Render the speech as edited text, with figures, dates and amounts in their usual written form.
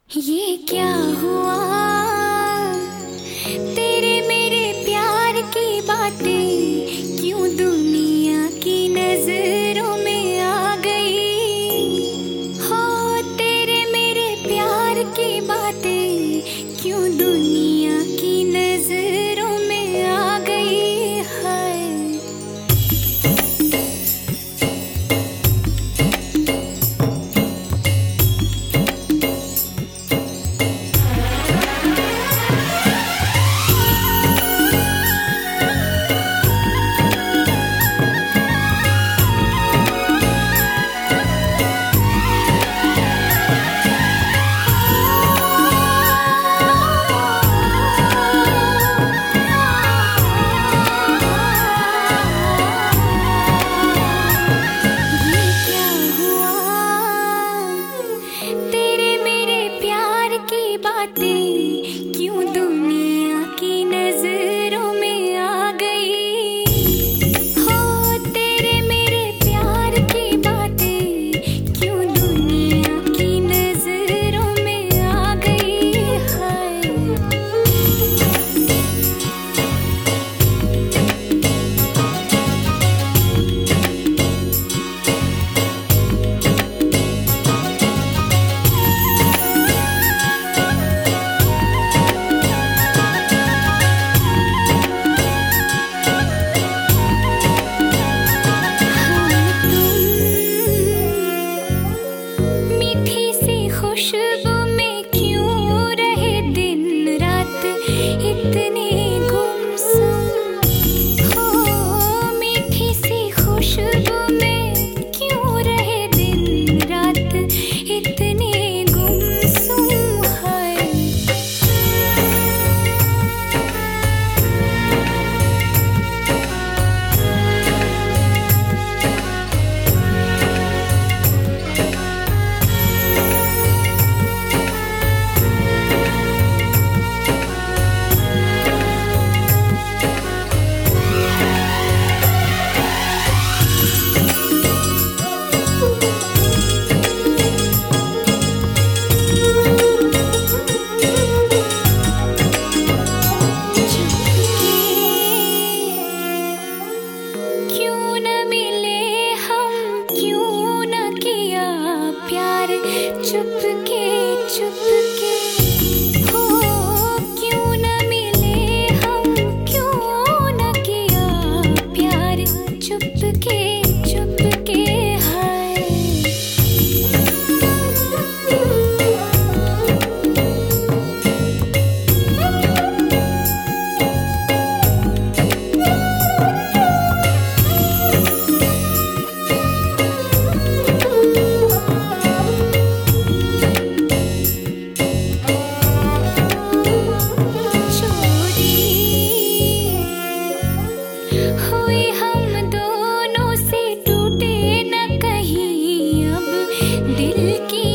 ये क्या हुआ तेरे मेरे प्यार की बातें क्यों दुनिया की नजरों में आ गई हो। तेरे मेरे प्यार की बातें क्यों दुनिया की नजरों में आ गई है। बातें क्यों दुनिया की नजरों में आ गई हो। तेरे मेरे प्यार की बातें क्यों दुनिया की नजरों में आ गई है। खुशबू में क्यों रहे दिन रात इतने गुमसुम हो। मीठी सी खुशबू में क्यों रहे दिन रात इतने गुमसुम है। चुपके चुपके हो क्यों न मिले हम, क्यों न किया प्यार चुपके चुपके है। हुई हम दोनों से टूटे न कहीं अब दिल की